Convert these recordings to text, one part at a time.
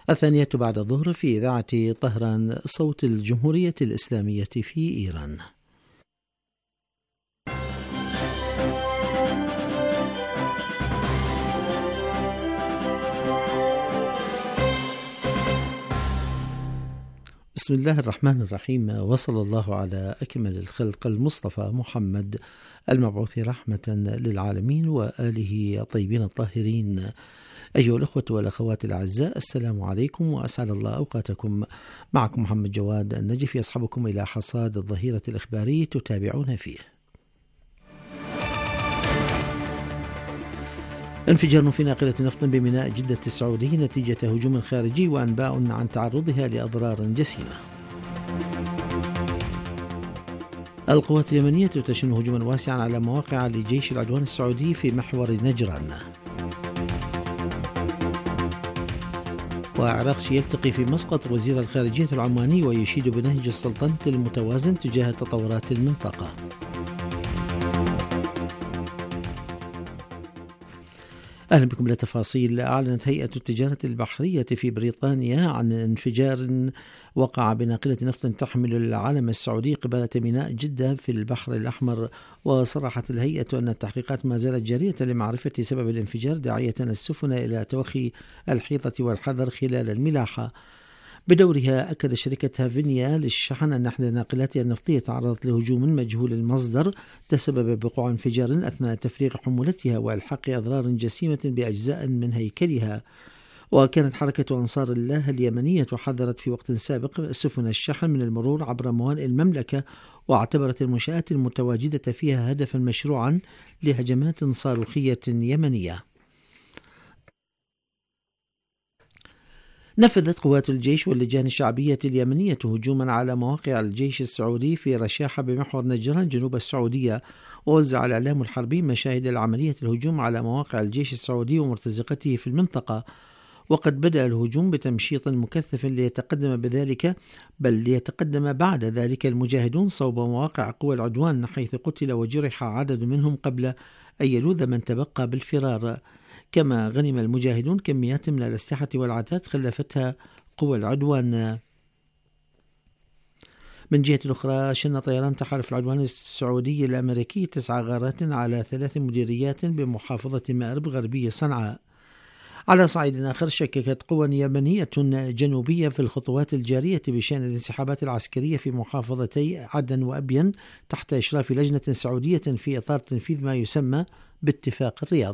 الثانية بعد الظهر في إذاعة طهران صوت الجمهورية الإسلامية في إيران. بسم الله الرحمن الرحيم، وصلى الله على أكمل الخلق المصطفى محمد المبعوث رحمة للعالمين وآله الطيبين الطاهرين. أيها الأخوة والأخوات الأعزاء، السلام عليكم وأسعد الله أوقاتكم. معكم محمد جواد النجف يصحبكم إلى حصاد الظهيرة الإخباري تتابعون فيه. انفجار في ناقلة نفط بميناء جدة السعودي نتيجة هجوم خارجي، وأنباء عن تعرضها لأضرار جسيمة. القوات اليمنية تشن هجوما واسعا على مواقع لجيش العدوان السعودي في محور نجران. وعراقشي يلتقي في مسقط وزير الخارجية العماني ويشيد بنهج السلطنة المتوازن تجاه تطورات المنطقة. أهلا بكم لتفاصيل. أعلنت هيئة التجارة البحرية في بريطانيا عن انفجار وقع بناقلة نفط تحمل العلم السعودي قبالة ميناء جدة في البحر الأحمر. وصرحت الهيئة أن التحقيقات ما زالت جارية لمعرفة سبب الانفجار، داعية السفن إلى توخي الحيطة والحذر خلال الملاحة. بدورها أكد شركة هافينيا للشحن أن إحدى ناقلاتها النفطية تعرضت لهجوم مجهول المصدر تسبب بوقوع انفجار أثناء تفريغ حمولتها وإلحاق أضرار جسيمة بأجزاء من هيكلها. وكانت حركة أنصار الله اليمنية حذرت في وقت سابق سفن الشحن من المرور عبر موانئ المملكة، واعتبرت المنشآت المتواجدة فيها هدفا مشروعا لهجمات صاروخية يمنية. نفذت قوات الجيش واللجان الشعبية اليمنية هجوما على مواقع الجيش السعودي في رشاحة بمحور نجران جنوب السعودية. ووزع الإعلام الحربي مشاهد العملية الهجوم على مواقع الجيش السعودي ومرتزقته في المنطقة. وقد بدأ الهجوم بتمشيط مكثف ليتقدم بعد ذلك المجاهدون صوب مواقع قوى العدوان، حيث قتل وجرح عدد منهم قبل أن يلوذ من تبقى بالفرار. كما غنم المجاهدون كميات من الأسلحة والعتاد خلفتها قوى العدوان. من جهة أخرى، شن طيران تحالف العدوان السعودي الأمريكي 9 غارات على 3 مديريات بمحافظة مأرب غربي صنعاء. على صعيد آخر، شككت قوى يمنية جنوبية في الخطوات الجارية بشأن الانسحابات العسكرية في محافظتي عدن وأبين تحت إشراف لجنة سعودية في إطار تنفيذ ما يسمى باتفاق الرياض.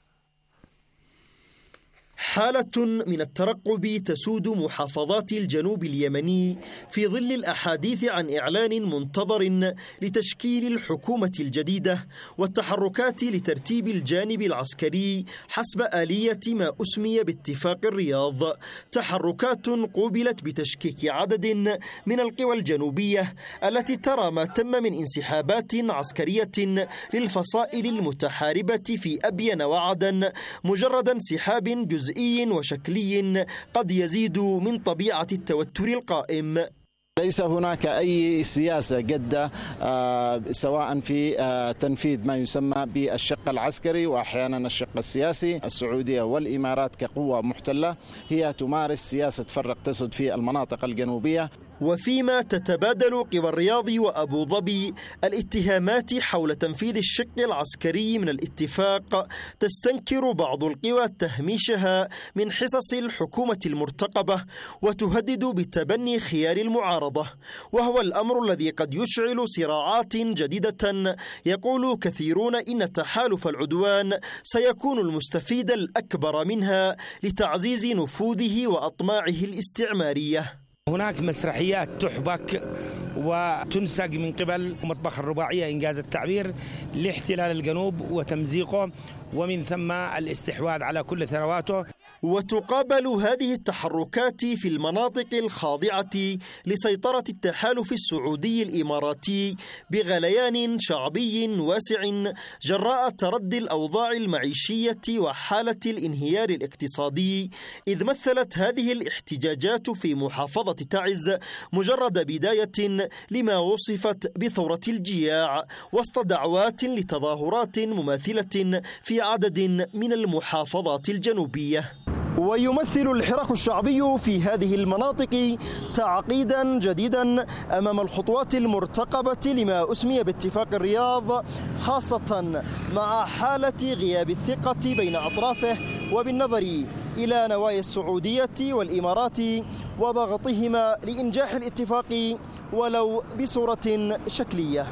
حالة من الترقب تسود محافظات الجنوب اليمني في ظل الأحاديث عن إعلان منتظر لتشكيل الحكومة الجديدة والتحركات لترتيب الجانب العسكري حسب آلية ما أسمي باتفاق الرياض. تحركات قوبلت بتشكيك عدد من القوى الجنوبية التي ترى ما تم من انسحابات عسكرية للفصائل المتحاربة في أبين وعدن مجرد انسحاب جزئي وشكلي قد يزيد من طبيعة التوتر القائم. ليس هناك أي سياسة جادة سواء في تنفيذ ما يسمى بالشق العسكري وأحيانا الشق السياسي. السعودية والإمارات كقوة محتلة هي تمارس سياسة فرق تسد في المناطق الجنوبية. وفيما تتبادل قوى الرياض وأبو ظبي الاتهامات حول تنفيذ الشق العسكري من الاتفاق، تستنكر بعض القوى تهميشها من حصص الحكومة المرتقبة وتهدد بتبني خيار المعارضة، وهو الأمر الذي قد يشعل صراعات جديدة. يقول كثيرون إن تحالف العدوان سيكون المستفيد الأكبر منها لتعزيز نفوذه وأطماعه الاستعمارية. هناك مسرحيات تحبك وتنسق من قبل مطبخ الرباعية إنجاز التعبير لاحتلال الجنوب وتمزيقه ومن ثم الاستحواذ على كل ثرواته. وتقابل هذه التحركات في المناطق الخاضعة لسيطرة التحالف السعودي الإماراتي بغليان شعبي واسع جراء تردي الأوضاع المعيشية وحالة الانهيار الاقتصادي، إذ مثلت هذه الاحتجاجات في محافظة تعز مجرد بداية لما وصفت بثورة الجياع وسط دعوات لتظاهرات مماثلة في عدد من المحافظات الجنوبية. ويمثل الحراك الشعبي في هذه المناطق تعقيدا جديدا أمام الخطوات المرتقبة لما أسمي باتفاق الرياض، خاصة مع حالة غياب الثقة بين أطرافه، وبالنظر إلى نوايا السعودية والإمارات وضغطهما لإنجاح الاتفاق ولو بصورة شكلية.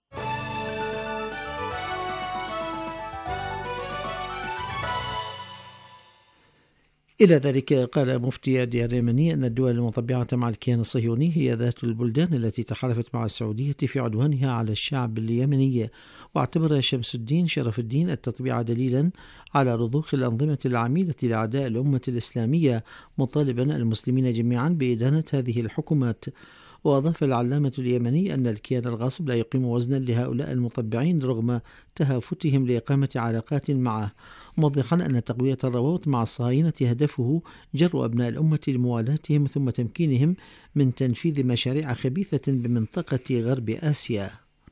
إلى ذلك قال مفتي الديار اليمني أن الدول المطبعة مع الكيان الصهيوني هي ذات البلدان التي تحالفت مع السعودية في عدوانها على الشعب اليمني، واعتبر شمس الدين شرف الدين التطبيع دليلا على رضوخ الأنظمة العميلة لأعداء الأمة الإسلامية، مطالبا المسلمين جميعا بإدانة هذه الحكومات. وأضاف العلامة اليمني أن الكيان الغاصب لا يقيم وزنا لهؤلاء المطبعين رغم تهافتهم لإقامة علاقات معه، موضحا أن تقوية الروابط مع الصهاينة هدفه جر أبناء الأمة لموالاتهم ثم تمكينهم من تنفيذ مشاريع خبيثة بمنطقة غرب آسيا.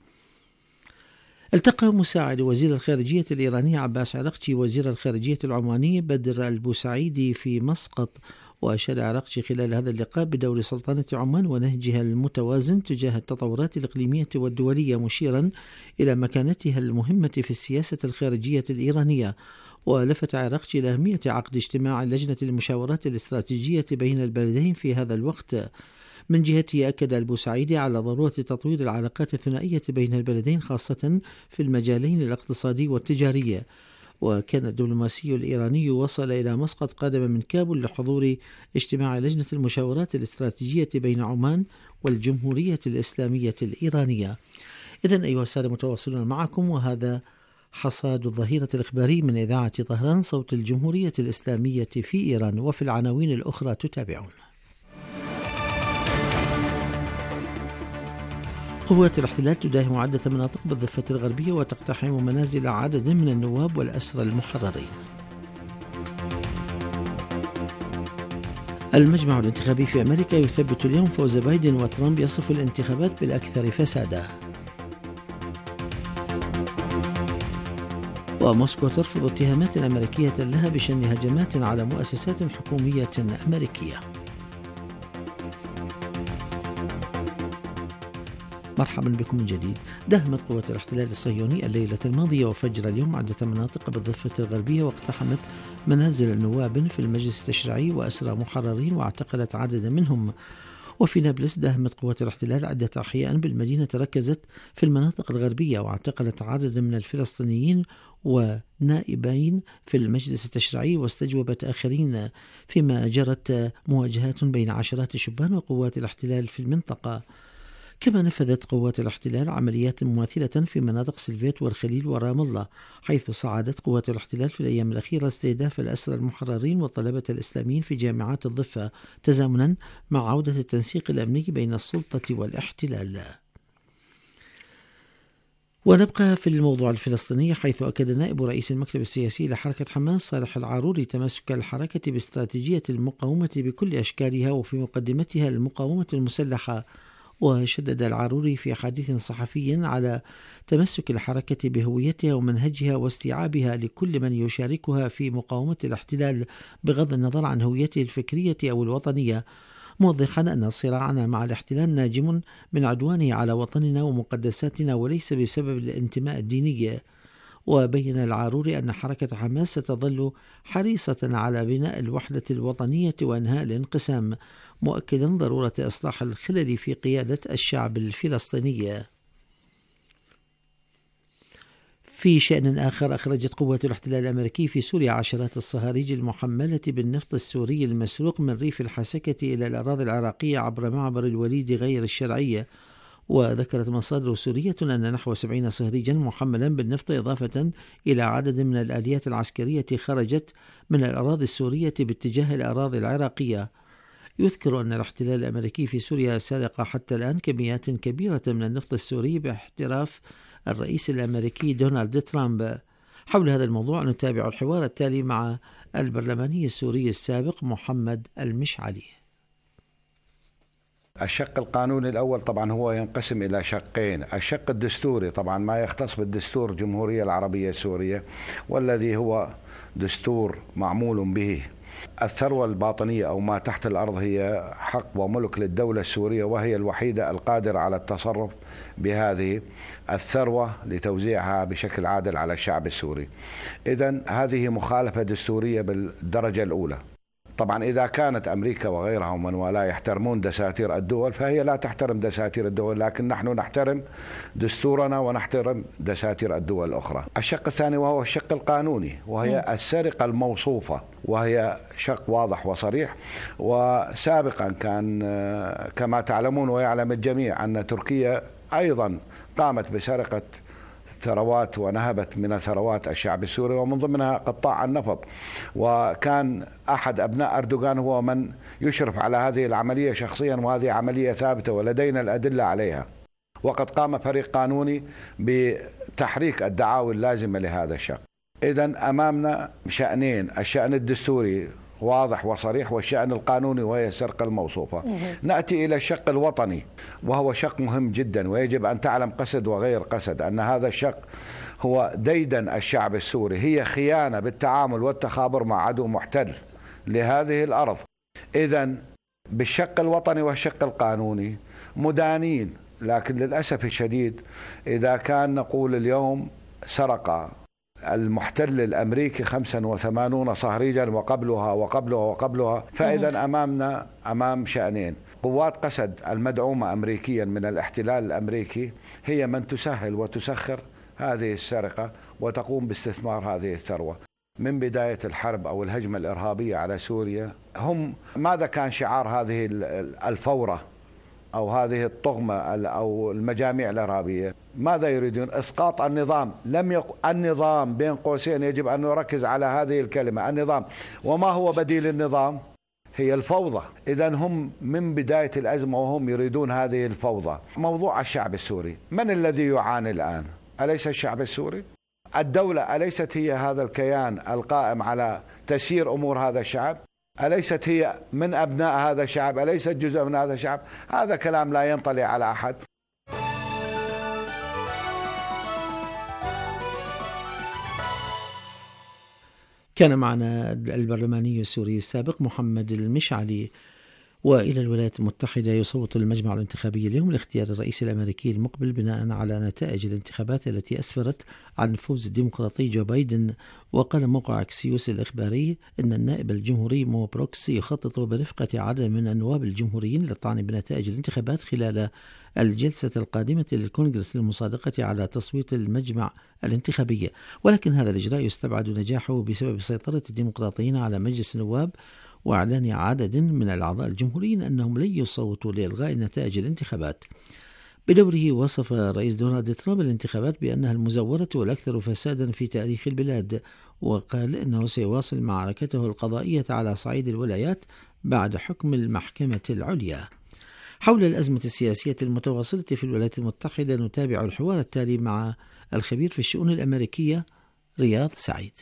التقى مساعد وزير الخارجية الإيراني عباس عراقچي وزير الخارجية العماني بدر البوسعيدي في مسقط، وأشار عراقچي خلال هذا اللقاء بدور سلطنة عمان ونهجها المتوازن تجاه التطورات الإقليمية والدولية، مشيرا إلى مكانتها المهمة في السياسة الخارجية الإيرانية. ولفت عراقچي إلى أهمية عقد اجتماع لجنة المشاورات الاستراتيجية بين البلدين في هذا الوقت. من جهته أكد البوسعيدي على ضرورة تطوير العلاقات الثنائية بين البلدين، خاصة في المجالين الاقتصادي والتجاري. وكان الدبلوماسي الإيراني وصل إلى مسقط قادما من كابول لحضور اجتماع لجنة المشاورات الاستراتيجية بين عمان والجمهورية الإسلامية الإيرانية. إذن أيها السادة متواصلون معكم، وهذا حصاد الظهيرة الإخباري من إذاعة طهران صوت الجمهورية الإسلامية في إيران. وفي العناوين الأخرى تتابعون: قوات الاحتلال تداهم عدة مناطق بالضفة الغربية وتقتحم منازل عدد من النواب والأسرى المحررين. المجمع الانتخابي في أمريكا يثبت اليوم فوز بايدن، وترامب يصف الانتخابات بالأكثر فسادا. وموسكو ترفض اتهامات أمريكية لها بشن هجمات على مؤسسات حكومية أمريكية. مرحبا بكم من جديد. داهمت قوات الاحتلال الصهيوني الليلة الماضية وفجر اليوم عدة مناطق بالضفة الغربية، واقتحمت منازل النواب في المجلس التشريعي وأسرى محررين واعتقلت عددا منهم. وفي نابلس داهمت قوات الاحتلال عدة أحياء بالمدينة ركزت في المناطق الغربية واعتقلت عددا من الفلسطينيين ونائبين في المجلس التشريعي واستجوبت آخرين، فيما جرت مواجهات بين عشرات الشبان وقوات الاحتلال في المنطقة. كما نفذت قوات الاحتلال عمليات مماثلة في مناطق سلفيت والخليل ورام الله، حيث صعدت قوات الاحتلال في الأيام الأخيرة استهداف الأسرى المحررين والطلبة الإسلاميين في جامعات الضفة، تزامنا مع عودة التنسيق الأمني بين السلطة والاحتلال. ونبقى في الموضوع الفلسطيني، حيث أكد نائب رئيس المكتب السياسي لحركة حماس صالح العاروري تمسك الحركة باستراتيجية المقاومة بكل أشكالها وفي مقدمتها المقاومة المسلحة. وشدد العاروري في حديث صحفي على تمسك الحركة بهويتها ومنهجها واستيعابها لكل من يشاركها في مقاومة الاحتلال بغض النظر عن هويته الفكرية أو الوطنية، موضحا أن صراعنا مع الاحتلال ناجم من عدوانه على وطننا ومقدساتنا وليس بسبب الانتماء الديني. وبين العاروري أن حركة حماس ستظل حريصة على بناء الوحدة الوطنية وإنهاء الانقسام، مؤكدا ضرورة إصلاح الخلل في قيادة الشعب الفلسطيني. في شأن آخر، أخرجت قوات الاحتلال الأمريكي في سوريا عشرات الصهاريج المحملة بالنفط السوري المسروق من ريف الحسكة إلى الأراضي العراقية عبر معبر الوليد غير الشرعي. وذكرت مصادر سورية أن نحو 70 صهريجا محملا بالنفط إضافة إلى عدد من الآليات العسكرية خرجت من الأراضي السورية باتجاه الأراضي العراقية. يذكر أن الاحتلال الأمريكي في سوريا سرق حتى الآن كميات كبيرة من النفط السوري باحتراف الرئيس الأمريكي دونالد ترامب. حول هذا الموضوع نتابع الحوار التالي مع البرلماني السوري السابق محمد المشعلي. الشق القانوني الأول طبعا هو ينقسم إلى شقين: الشق الدستوري طبعا ما يختص بالدستور الجمهورية العربية السورية، والذي هو دستور معمول به الثروة الباطنية أو ما تحت الأرض هي حق وملك للدولة السورية، وهي الوحيدة القادرة على التصرف بهذه الثروة لتوزيعها بشكل عادل على الشعب السوري. إذن هذه مخالفة دستورية بالدرجة الأولى. طبعا إذا كانت أمريكا وغيرها ومن ولا يحترمون دساتير الدول فهي لا تحترم دساتير الدول، لكن نحن نحترم دستورنا ونحترم دساتير الدول الأخرى. الشق الثاني وهو الشق القانوني، وهي السرقة الموصوفة، وهي شق واضح وصريح. وسابقا كان كما تعلمون ويعلم الجميع أن تركيا أيضا قامت بسرقة ثروات ونهبت من ثروات الشعب السوري، ومن ضمنها قطاع النفط، وكان أحد أبناء أردوغان هو من يشرف على هذه العملية شخصيا، وهذه عملية ثابتة ولدينا الأدلة عليها. وقد قام فريق قانوني بتحريك الدعاوى اللازمة لهذا الشق. إذن أمامنا شأنين، الشأن الدستوري واضح وصريح، والشأن القانوني وهي السرقة الموصوفة. نأتي إلى الشق الوطني، وهو شق مهم جدا، ويجب أن تعلم قصد وغير قصد أن هذا الشق هو ديدن الشعب السوري، هي خيانة بالتعامل والتخابر مع عدو محتل لهذه الأرض. إذن بالشق الوطني والشق القانوني مدانين، لكن للأسف الشديد إذا كان نقول اليوم سرق المحتل الأمريكي 85 صهريجا وقبلها، فإذا أمامنا أمام شأنين. قوات قسد المدعومة أمريكيا من الاحتلال الأمريكي هي من تسهل وتسخر هذه السرقة وتقوم باستثمار هذه الثروة. من بداية الحرب أو الهجمة الإرهابية على سوريا، هم ماذا كان شعار هذه الفورة أو هذه الطغمة أو المجاميع الإرهابية؟ ماذا يريدون؟ إسقاط النظام. النظام بين قوسين يجب أن نركز على هذه الكلمة، النظام. وما هو بديل النظام؟ هي الفوضى. إذن هم من بداية الأزمة وهم يريدون هذه الفوضى. موضوع الشعب السوري، من الذي يعاني الآن؟ أليس الشعب السوري؟ الدولة أليست هي هذا الكيان القائم على تسيير أمور هذا الشعب؟ أليست هي من أبناء هذا الشعب؟ أليست جزء من هذا الشعب؟ هذا كلام لا ينطلي على أحد. كان معنا البرلماني السوري السابق محمد المشعلي. وإلى الولايات المتحدة، يصوت المجمع الانتخابي اليوم لاختيار الرئيس الأمريكي المقبل بناء على نتائج الانتخابات التي أسفرت عن فوز الديمقراطي جو بايدن. وقال موقع أكسيوس الإخباري أن النائب الجمهوري مو بروكس يخطط برفقة عدد من النواب الجمهوريين للطعن بنتائج الانتخابات خلال الجلسة القادمة للكونغرس للمصادقة على تصويت المجمع الانتخابي، ولكن هذا الإجراء يستبعد نجاحه بسبب سيطرة الديمقراطيين على مجلس النواب وإعلان عدد من الأعضاء الجمهوريين أنهم لن يصوتوا لإلغاء نتائج الانتخابات. بدوره وصف الرئيس دونالد ترامب الانتخابات بأنها المزورة والأكثر فسادا في تاريخ البلاد، وقال إنه سيواصل معركته القضائية على صعيد الولايات بعد حكم المحكمة العليا. حول الأزمة السياسية المتواصلة في الولايات المتحدة نتابع الحوار التالي مع الخبير في الشؤون الأمريكية رياض سعيد.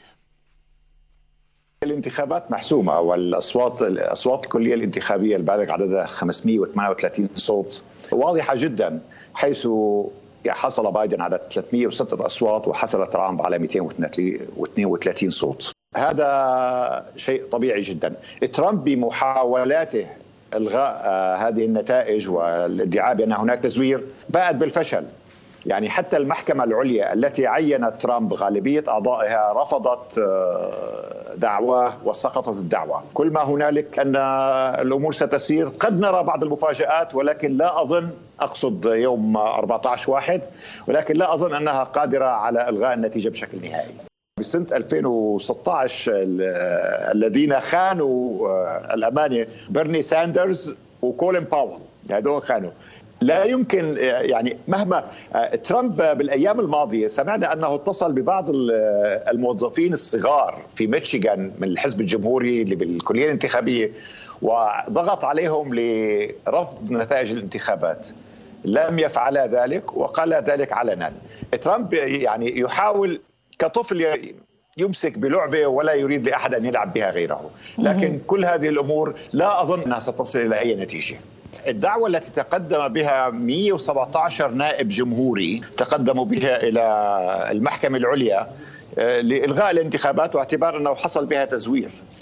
الانتخابات محسومة، والأصوات الكلية الانتخابية البالغ عددها 538 صوت واضحة جدا، حيث حصل بايدن على 306 أصوات وحصل ترامب على 232 صوت. هذا شيء طبيعي جدا. ترامب بمحاولاته إلغاء هذه النتائج والادعاء بأن هناك تزوير باءت بالفشل. يعني حتى المحكمة العليا التي عينت ترامب غالبية أعضائها رفضت دعواه وسقطت الدعوة. كل ما هنالك أن الأمور ستسير، قد نرى بعض المفاجآت، ولكن لا أظن، أقصد يوم 14/1، ولكن لا أظن أنها قادرة على إلغاء النتيجة بشكل نهائي. بسنة 2016 الذين خانوا الأمانة بيرني ساندرز وكولين باول، هذول خانوا. لا يمكن، يعني مهما ترامب بالأيام الماضية سمعنا أنه اتصل ببعض الموظفين الصغار في ميشيغان من الحزب الجمهوري اللي بالكلية الانتخابية وضغط عليهم لرفض نتائج الانتخابات. لم يفعل ذلك وقال ذلك علنا. ترامب يعني يحاول كطفل يمسك بلعبة ولا يريد لأحد أن يلعب بها غيره، لكن كل هذه الأمور لا أظن أنها ستصل إلى أي نتيجة. الدعوة التي تقدم بها 117 نائب جمهوري تقدموا بها إلى المحكمة العليا لإلغاء الانتخابات واعتبار أنه حصل بها تزوير.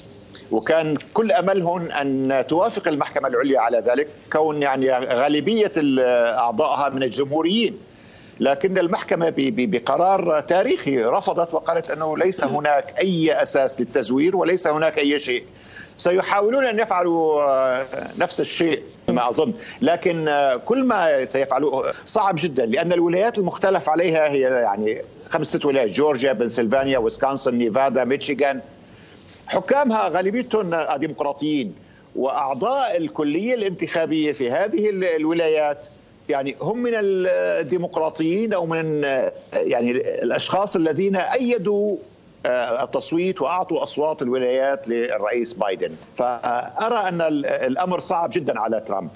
وكان كل أملهم أن توافق المحكمة العليا على ذلك، كون يعني غالبية أعضائها من الجمهوريين. لكن المحكمة بقرار تاريخي رفضت وقالت أنه ليس هناك أي أساس للتزوير وليس هناك أي شيء. سيحاولون أن يفعلوا نفس الشيء ما أظن، لكن كل ما سيفعلوه صعب جدا، لأن الولايات المختلف عليها هي يعني 5-6 ولايات: جورجيا، بنسلفانيا، ويسكونسن، نيفادا، ميشيغان. حكامها غالبيتهم ديمقراطيين، وأعضاء الكلية الانتخابية في هذه الولايات يعني هم من الديمقراطيين أو من يعني الأشخاص الذين أيدوا التصويت وأعطوا أصوات الولايات للرئيس بايدن. فأرى أن الأمر صعب جدا على ترامب.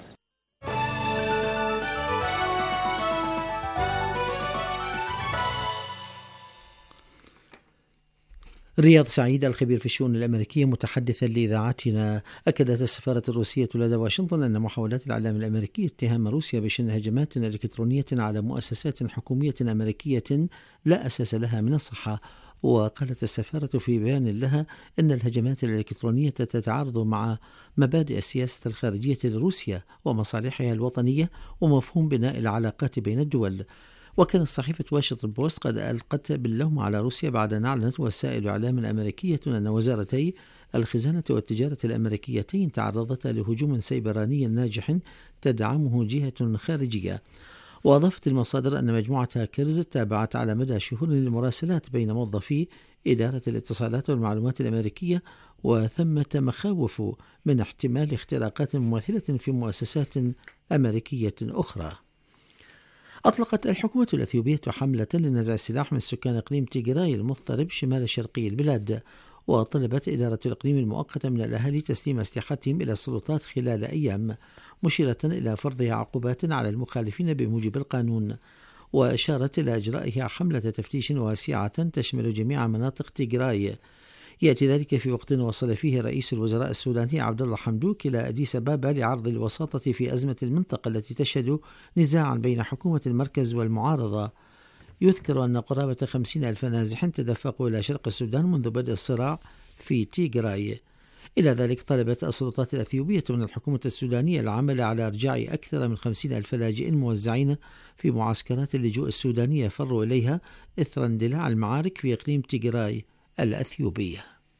رياض سعيد الخبير في الشؤون الأمريكية متحدثا لإذاعتنا، أكدت السفارة الروسية لدى واشنطن أن محاولات الإعلام الأمريكي اتهام روسيا بشن هجمات إلكترونية على مؤسسات حكومية أمريكية لا أساس لها من الصحة. وقالت السفارة في بيان لها أن الهجمات الإلكترونية تتعارض مع مبادئ السياسة الخارجية لروسيا ومصالحها الوطنية ومفهوم بناء العلاقات بين الدول. وكانت صحيفة واشنطن بوست قد ألقت باللوم على روسيا بعد أن أعلنت وسائل إعلام أمريكية أن وزارتي الخزانة والتجارة الأمريكيتين تعرضتا لهجوم سيبراني ناجح تدعمه جهة خارجية. وأضافت المصادر أن مجموعة هاكرز تابعت على مدى شهور المراسلات بين موظفي إدارة الاتصالات والمعلومات الأمريكية، وثمة مخاوف من احتمال اختراقات مماثلة في مؤسسات أمريكية أخرى. أطلقت الحكومة الأثيوبية حملة لنزع السلاح من سكان إقليم تيغراي المضطرب شمال شرقي البلاد، وطلبت إدارة الإقليم المؤقتة من الأهالي تسليم أسلحتهم إلى السلطات خلال أيام، مشيرة إلى فرض عقوبات على المخالفين بموجب القانون. وأشارت إلى إجرائها حملة تفتيش واسعة تشمل جميع مناطق تيغراي. يأتي ذلك في وقت وصل فيه رئيس الوزراء السوداني عبد الله حمدوك إلى أديس أبابا لعرض الوساطة في أزمة المنطقة التي تشهد نزاعا بين حكومة المركز والمعارضة. يذكر أن قرابة 50,000 نازح تدفقوا إلى شرق السودان منذ بدء الصراع في تيغراي. إلى ذلك طلبت السلطات الأثيوبية من الحكومة السودانية العمل على إرجاع أكثر من 50,000 لاجئ موزعين في معسكرات اللجوء السودانية فروا إليها إثر اندلاع المعارك في إقليم تيغراي الأثيوبية.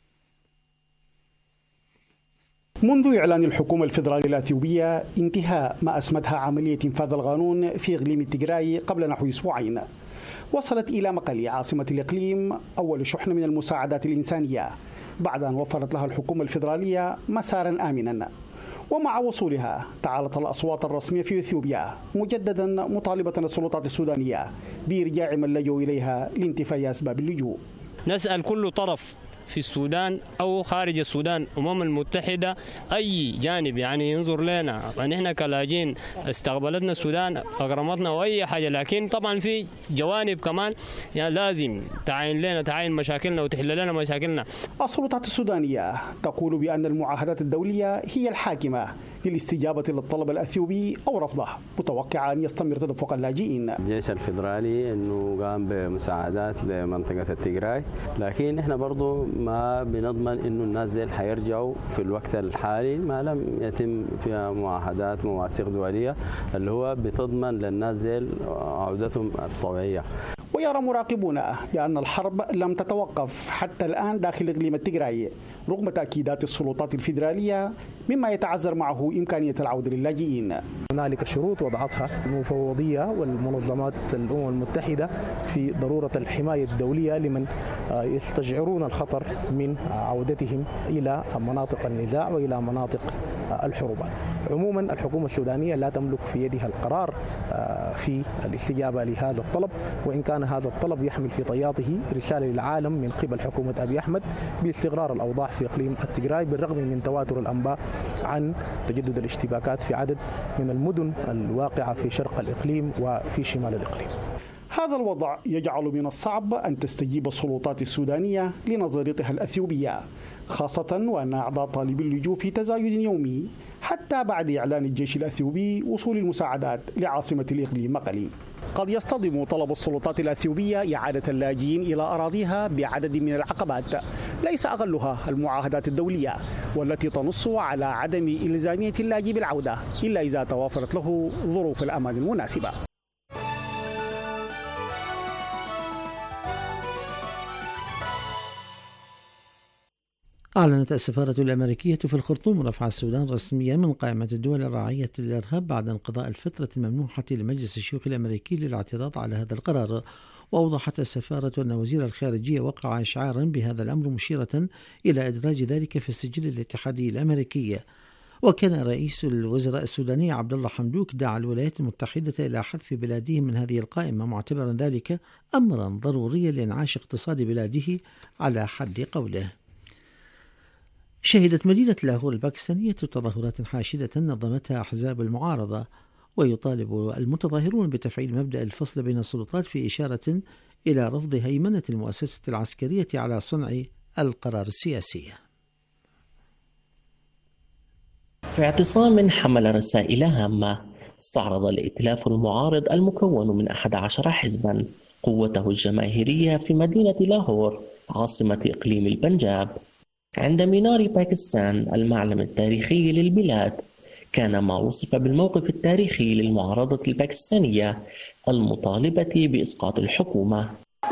منذ إعلان الحكومة الفيدرالية الأثيوبية انتهاء ما أسمتها عملية إنفاذ القانون في إقليم تيغراي قبل نحو أسبوعين، وصلت إلى مقالي عاصمة الإقليم أول شحنة من المساعدات الإنسانية بعد أن وفرت لها الحكومة الفيدرالية مسارا آمنا. ومع وصولها تعالت الأصوات الرسمية في إثيوبيا مجددا مطالبة السلطات السودانية بإرجاع من لجوا إليها لانتفاء أسباب اللجوء. نسأل كل طرف في السودان أو خارج السودان، الأمم المتحدة، أي جانب يعني ينظر لنا، يعني إحنا كلاجين استقبلتنا السودان أكرمتنا وأي حاجة، لكن طبعا في جوانب كمان يعني لازم تعاين مشاكلنا وتحل لنا مشاكلنا. السلطات السودانية تقول بأن المعاهدات الدولية هي الحاكمة للاستجابة للطلب الأثيوبي أو رفضه، متوقعة أن يستمر تدفق اللاجئين. الجيش الفيدرالي أنه قام بمساعدات لمنطقة التيغراي، لكن إحنا برضو ما بنضمن أنه الناس ديل حيرجعوا في الوقت الحالي ما لم يتم فيها معاهدات مواثيق دولية اللي هو بتضمن للناس ديل عودتهم الطبيعية. ويرى مراقبون بأن الحرب لم تتوقف حتى الآن داخل إقليم التيغراي رغم تأكيدات السلطات الفيدرالية، مما يتعذر معه إمكانية العودة للاجئين. هنالك شروط وضعتها المفوضية والمنظمات الأمم المتحدة في ضرورة الحماية الدولية لمن يستشعرون الخطر من عودتهم إلى مناطق النزاع وإلى مناطق الحروبات. عموما الحكومة السودانية لا تملك في يدها القرار في الاستجابة لهذا الطلب، وإن كان هذا الطلب يحمل في طياته رسالة للعالم من قبل حكومة أبي أحمد باستقرار الأوضاع في إقليم التيغراي، بالرغم من تواتر الأنباء عن تجدد الاشتباكات في عدد من المدن الواقعة في شرق الإقليم وفي شمال الإقليم. هذا الوضع يجعل من الصعب أن تستجيب السلطات السودانية لنظرتها الأثيوبية، خاصة وأن أعضاء طالبي اللجوء في تزايد يومي حتى بعد إعلان الجيش الأثيوبي وصول المساعدات لعاصمة الإقليم مقالي. قد يصطدم طلب السلطات الأثيوبية إعادة اللاجئين إلى أراضيها بعدد من العقبات، ليس أقلها المعاهدات الدولية والتي تنص على عدم إلزامية اللاجئ بالعودة إلا إذا توافرت له ظروف الأمان المناسبة. أعلنت السفارة الأمريكية في الخرطوم رفع السودان رسميا من قائمة الدول الراعية للإرهاب بعد انقضاء الفترة الممنوحة لمجلس الشيوخ الأمريكي للاعتراض على هذا القرار. وأوضحت السفارة أن وزير الخارجية وقع إشعارا بهذا الأمر مشيرة إلى إدراج ذلك في السجل الاتحادي الأمريكي. وكان رئيس الوزراء السوداني عبد الله حمدوك دعا الولايات المتحدة إلى حذف بلاده من هذه القائمة معتبرا ذلك أمرا ضروريا لإنعاش اقتصاد بلاده على حد قوله. شهدت مدينة لاهور الباكستانية تظاهرات حاشدة نظمتها أحزاب المعارضة، ويطالب المتظاهرون بتفعيل مبدأ الفصل بين السلطات في إشارة إلى رفض هيمنة المؤسسة العسكرية على صنع القرار السياسي. في اعتصام حمل رسائل هامة، استعرض الائتلاف المعارض المكون من 11 حزبا قوته الجماهيرية في مدينة لاهور عاصمة إقليم البنجاب عند مينار باكستان المعلم التاريخي للبلاد. كان ما وصف بالموقف التاريخي للمعارضة الباكستانية المطالبة بإسقاط الحكومة.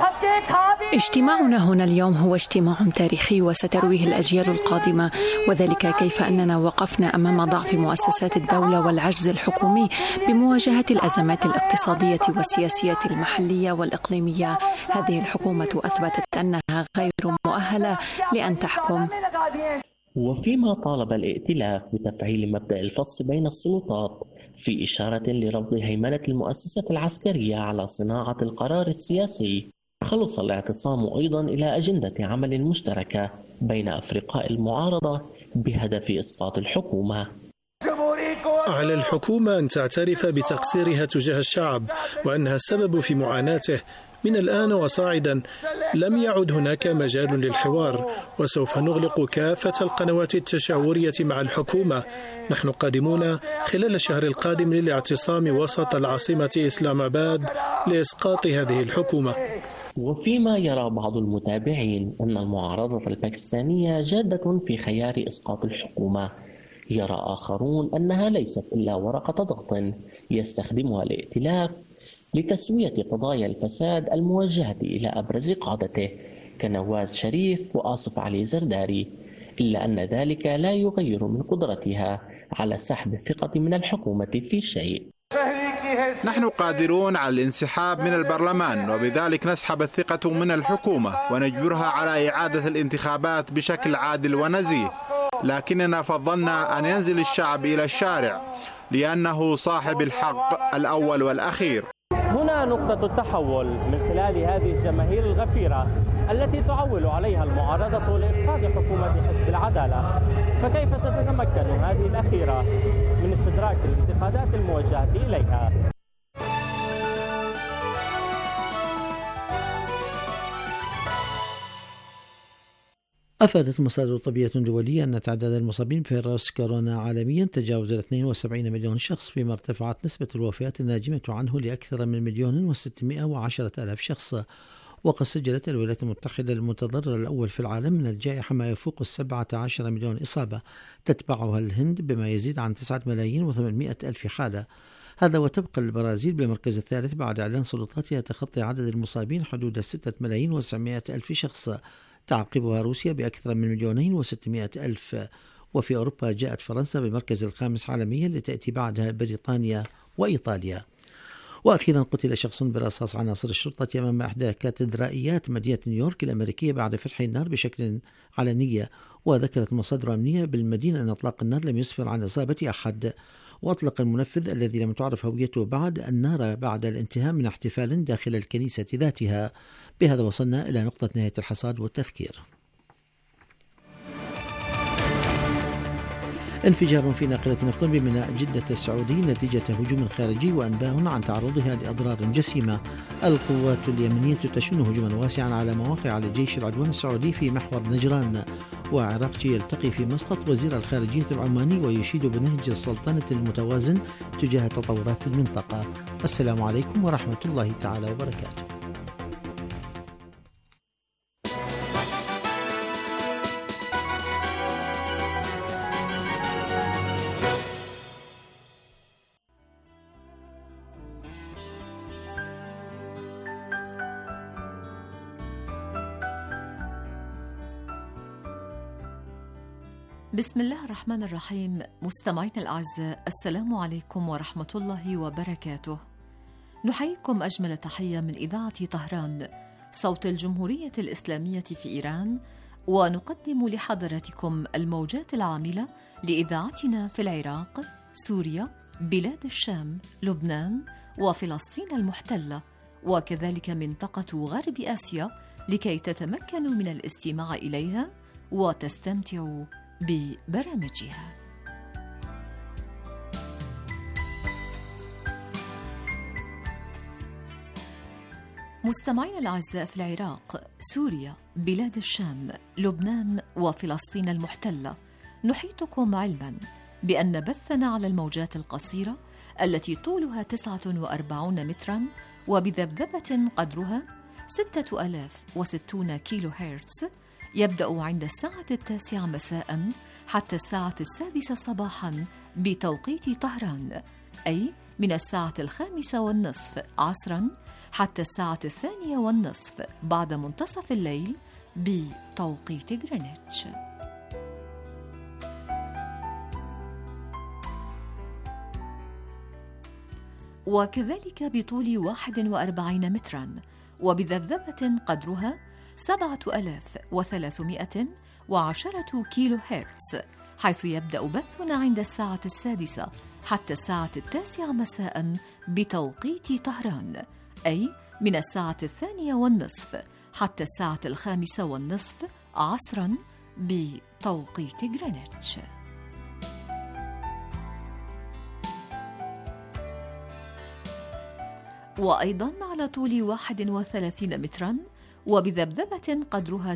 اجتماعنا هنا اليوم هو اجتماع تاريخي وسترويه الأجيال القادمة، وذلك كيف أننا وقفنا أمام ضعف مؤسسات الدولة والعجز الحكومي بمواجهة الأزمات الاقتصادية والسياسية المحلية والإقليمية. هذه الحكومة أثبتت أنها غير مؤهلة لأن تحكم. وفيما طالب الائتلاف بتفعيل مبدأ الفصل بين السلطات في إشارة لرفض هيمنة المؤسسة العسكرية على صناعة القرار السياسي، خلص الاعتصام أيضا إلى أجندة عمل مشتركة بين أفرقاء المعارضة بهدف إسقاط الحكومة. على الحكومة أن تعترف بتقصيرها تجاه الشعب وأنها السبب في معاناته. من الآن وصاعدا لم يعد هناك مجال للحوار، وسوف نغلق كافة القنوات التشاورية مع الحكومة. نحن قادمون خلال الشهر القادم للاعتصام وسط العاصمة إسلام آباد لإسقاط هذه الحكومة. وفيما يرى بعض المتابعين أن المعارضة الباكستانية جادة في خيار إسقاط الحكومة، يرى آخرون أنها ليست إلا ورقة ضغط يستخدمها الائتلاف لتسوية قضايا الفساد الموجهة إلى أبرز قادته كنواز شريف وآصف علي زرداري، إلا أن ذلك لا يغير من قدرتها على سحب الثقة من الحكومة في شيء. نحن قادرون على الانسحاب من البرلمان وبذلك نسحب الثقة من الحكومة ونجبرها على إعادة الانتخابات بشكل عادل ونزيه، لكننا فضلنا أن ينزل الشعب إلى الشارع لأنه صاحب الحق الأول والأخير. هنا نقطة التحول من خلال هذه الجماهير الغفيرة التي تعول عليها المعارضة لإسقاط حكومة حزب العدالة، فكيف ستتمكن هذه الأخيرة من استدراك الانتقادات الموجهة إليها؟ أفادت مصادر طبية دولية أن تعداد المصابين بفيروس كورونا عالميا تجاوز 72 مليون شخص، فيما ارتفعت نسبة الوفيات الناجمة عنه لأكثر من 1,610,000 شخص. وقد سجلت الولايات المتحدة المتضرر الأول في العالم من الجائحة ما يفوق 17 مليون إصابة، تتبعها الهند بما يزيد عن 9,800,000 حالة. هذا وتبقى البرازيل بالمركز الثالث بعد إعلان سلطاتها تخطي عدد المصابين حدود 6,900,000 شخص، تعقبها روسيا بأكثر من 2,600,000. وفي أوروبا جاءت فرنسا بالمركز الخامس عالميا لتأتي بعدها بريطانيا وإيطاليا. وأخيرا قتل شخص برصاص عناصر الشرطة أمام إحدى كاتدرائيات مدينة نيويورك الأمريكية بعد فتح النار بشكل علنية. وذكرت مصادر أمنية بالمدينة أن إطلاق النار لم يسفر عن إصابة أحد. وأطلق المنفذ الذي لم تعرف هويته بعد النار بعد الانتهاء من احتفال داخل الكنيسة ذاتها. بهذا وصلنا إلى نقطة نهاية الحصاد والتذكير. انفجار في ناقلة نفط بميناء جدة السعودي نتيجة هجوم خارجي، وأنباء عن تعرضها لأضرار جسيمة. القوات اليمنية تشن هجوما واسعا على مواقع الجيش العدوان السعودي في محور نجران. وعراقجي يلتقي في مسقط وزير الخارجية العماني ويشيد بنهج السلطنة المتوازن تجاه تطورات المنطقة. السلام عليكم ورحمة الله تعالى وبركاته. بسم الله الرحمن الرحيم. مستمعينا الأعزاء، السلام عليكم ورحمة الله وبركاته. نحييكم أجمل تحية من إذاعة طهران صوت الجمهورية الإسلامية في إيران، ونقدم لحضراتكم الموجات العاملة لإذاعتنا في العراق، سوريا، بلاد الشام، لبنان وفلسطين المحتلة، وكذلك منطقة غرب آسيا، لكي تتمكنوا من الاستماع إليها وتستمتعوا ببرامجها. مستمعينا الأعزاء، في العراق، سوريا، بلاد الشام، لبنان وفلسطين المحتلة، نحيطكم علما بأن بثنا على الموجات القصيرة التي طولها 49 مترا وبذبذبة قدرها 6060 كيلو هرتز يبدأ عند الساعة 9 مساء حتى الساعة 6 صباحا بتوقيت طهران، أي من الساعة 5:30 عصرا حتى الساعة 2:30 بعد منتصف الليل بتوقيت غرينتش. وكذلك بطول 41 مترا وبذبذبة قدرها 7310 كيلو هرتز، حيث يبدأ بثنا عند الساعة 6 حتى الساعة 9 مساء بتوقيت طهران، أي من الساعة 2:30 حتى الساعة 5:30 عصرا بتوقيت غرينتش. وأيضا على طول 31 مترا وبذبذبة قدرها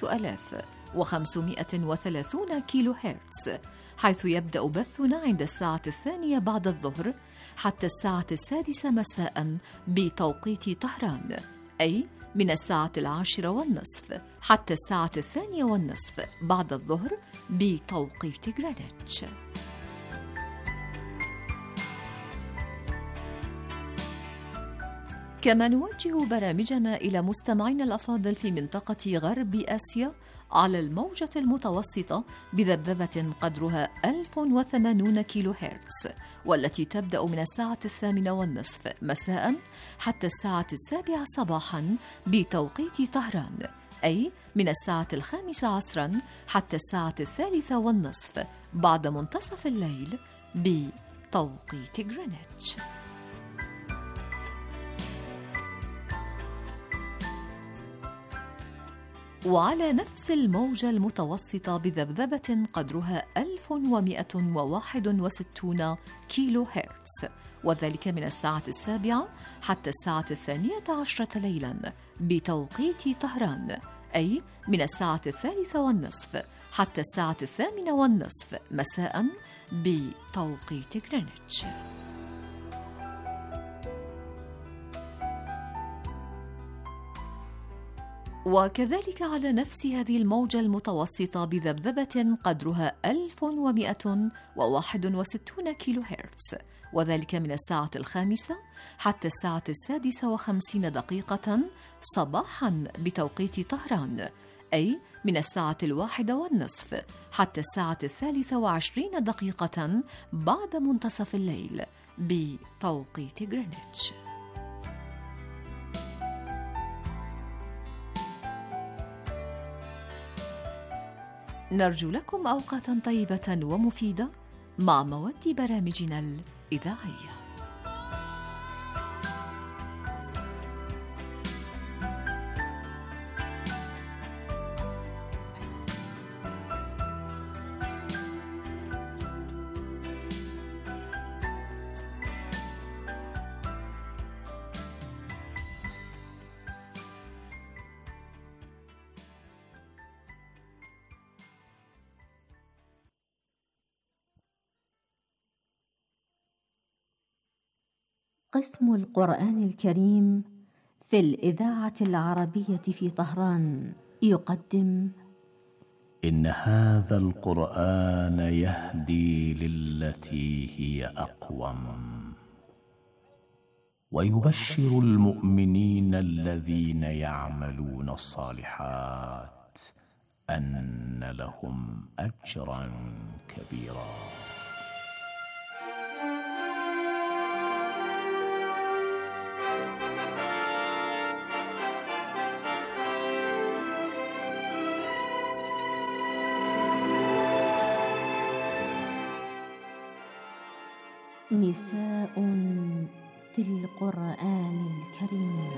9530 كيلو هرتز، حيث يبدأ بثنا عند الساعة 2 بعد الظهر حتى الساعة 6 مساء بتوقيت طهران، أي من الساعة 10:30 حتى الساعة 2:30 بعد الظهر بتوقيت غرينتش. كما نوجه برامجنا إلى مستمعينا الأفاضل في منطقة غرب آسيا على الموجة المتوسطة بذبذبة قدرها 1080 كيلو هرتز، والتي تبدأ من الساعة 8:30 مساء حتى الساعة 7 صباحا بتوقيت طهران، أي من الساعة 5 عصرا حتى الساعة 3:30 بعد منتصف الليل بتوقيت غرينتش. وعلى نفس الموجة المتوسطة بذبذبة قدرها 1161 كيلو هرتز، وذلك من الساعة 7 حتى الساعة 12 ليلا بتوقيت طهران، أي من الساعة 3:30 حتى الساعة 8:30 مساء بتوقيت غرينتش. وكذلك على نفس هذه الموجة المتوسطة بذبذبة قدرها 1161 كيلو هرتز، وذلك من الساعة 5 حتى الساعة 6:50 صباحا بتوقيت طهران، أي من الساعة 1:30 حتى الساعة 23 بعد منتصف الليل بتوقيت غرينتش. نرجو لكم أوقاتا طيبة ومفيدة مع مواد برامجنا الإذاعية. قسم القرآن الكريم في الإذاعة العربية في طهران يقدم: إن هذا القرآن يهدي للتي هي أقوم، ويبشر المؤمنين الذين يعملون الصالحات أن لهم أجرا كبيرا. نساء في القرآن الكريم.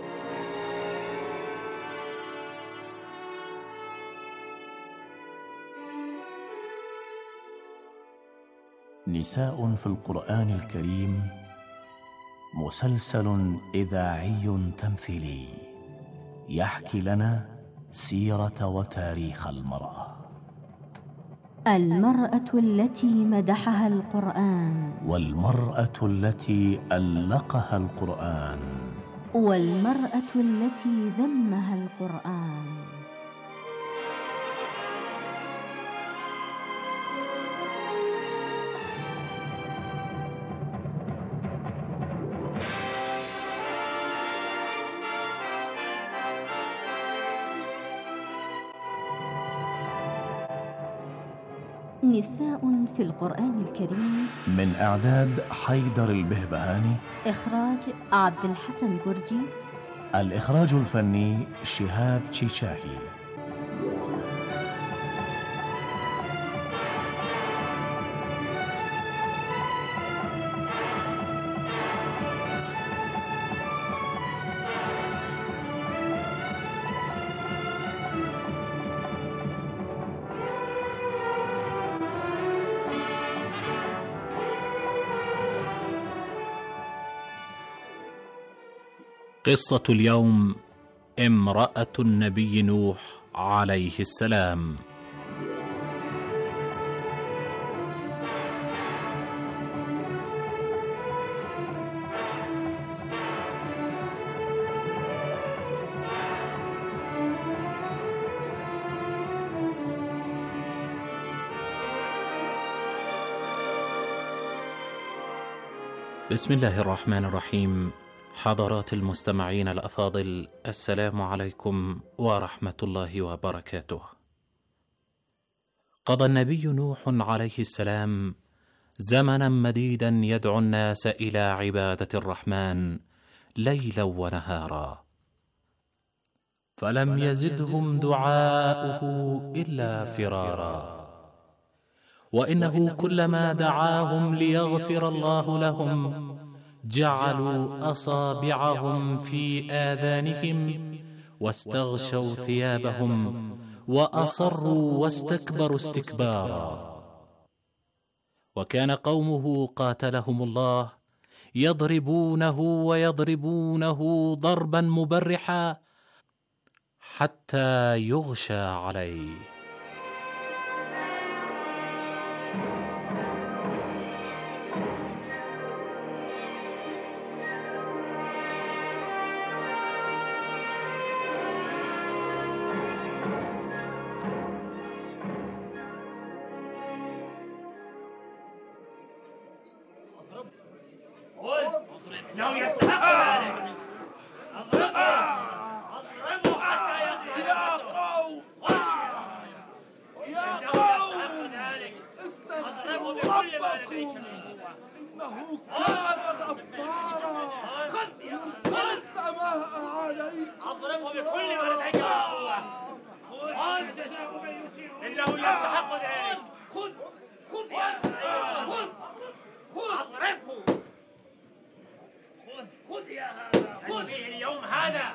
نساء في القرآن الكريم مسلسل إذاعي تمثيلي يحكي لنا سيرة وتاريخ المرأة التي مدحها القرآن، والمرأة التي ألقها القرآن، والمرأة التي ذمها القرآن. نساء في القرآن الكريم، من إعداد حيدر البهبهاني، إخراج عبد الحسن جرجي، الإخراج الفني شهاب تشيشاهي. قصة اليوم: امرأة النبي نوح عليه السلام. بسم الله الرحمن الرحيم. حضرات المستمعين الأفاضل، السلام عليكم ورحمة الله وبركاته. قضى النبي نوح عليه السلام زمنا مديدا يدعو الناس إلى عبادة الرحمن ليلا ونهارا، فلم يزدهم دعاؤه إلا فرارا، وإنه كلما دعاهم ليغفر الله لهم جعلوا أصابعهم في آذانهم واستغشوا ثيابهم وأصروا واستكبروا استكبارا. وكان قومه قاتلهم الله يضربونه ويضربونه ضربا مبرحا حتى يغشى عليه. لو يستحق ذلك اضربه حتى يقضي نفسه. يا قوم استغفروا ربكم انه كان غفارا يرسل السماء عليكم. اضربه بكل ما لديك من قوه. خذ جزاء من يسيء انه يستحق ذلك. خذ اضربه. خذ يا هذا، خذ اليوم هذا.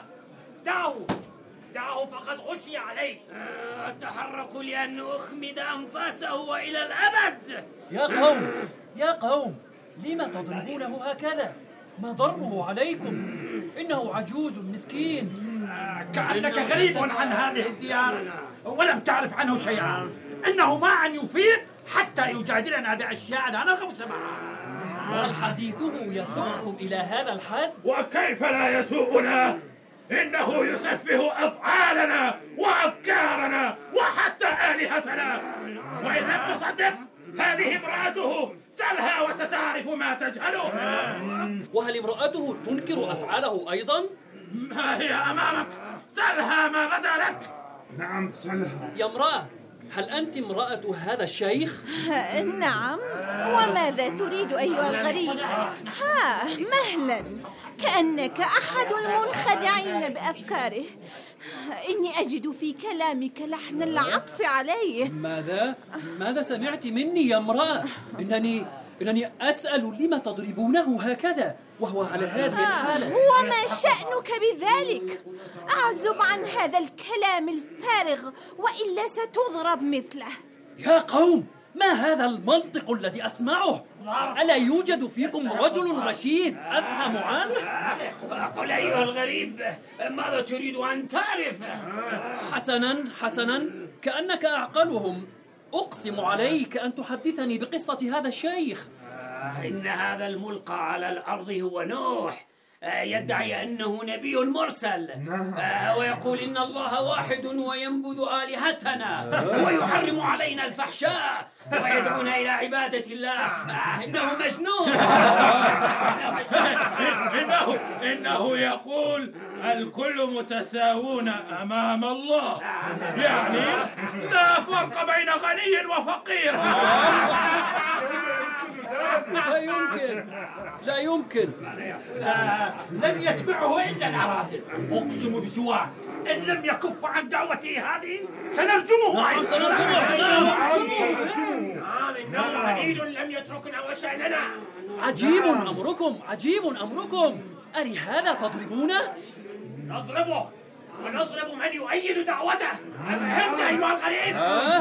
دعه فقد غشي عليه. أتحرك لأن أخمد أنفاسه وإلى الأبد. يا قوم لما تضربونه هكذا؟ ما ضره عليكم؟ إنه عجوز مسكين. كأنك غريب عن هذه الديار ولم تعرف عنه شيئا. إنه ما أن يفيق حتى يجادلنا بأشياء لا نرغب سماعها. وهل حديثه يسوقكم إلى هذا الحد؟ وكيف لا يسوقنا؟ إنه يسفه أفعالنا وأفكارنا وحتى آلهتنا. وإن لم تصدق هذه امرأته، سلها وستعرف ما تجهله. وهل امرأته تنكر أفعاله أيضا؟ ما هي أمامك، سلها ما بدا لك. نعم سلها. يا امرأة، هل أنت امرأة هذا الشيخ؟ نعم. وماذا تريد أيها الغريب؟ مهلا، كأنك أحد المنخدعين بأفكاره. إني أجد في كلامك لحن العطف عليه. ماذا سمعت مني يا امرأة؟ إنني أسأل لما تضربونه هكذا وهو على هذه الحالة؟ وما شأنك بذلك؟ أعزب عن هذا الكلام الفارغ وإلا ستضرب مثله. يا قوم، ما هذا المنطق الذي أسمعه؟ ألا يوجد فيكم رجل رشيد أفهم عنه؟ قل أيها الغريب، ماذا تريد أن تعرف؟ حسنا، كأنك أعقلهم. أقسم عليك أن تحدثني بقصة هذا الشيخ. إن هذا الملقى على الأرض هو نوح، يدعي أنه نبي مرسل، ويقول إن الله واحد وينبذ آلهتنا ويحرم علينا الفحشاء ويدعونا إلى عبادة الله. إنه مجنون. إنه يقول الكل متساوون أمام الله، يعني لا فرق بين غني وفقير. لا يمكن. لن يتبعه إلا الأراذل. أقسم بسواع إن لم يكف عن دعوته هذه سنرجمه. نعم إنه عنيد لم يتركنا وشأننا. عجيب أمركم. ألهذا تضربونه؟ نضربه ونضرب من يؤيد دعوته. أفهمت أيها الغريب؟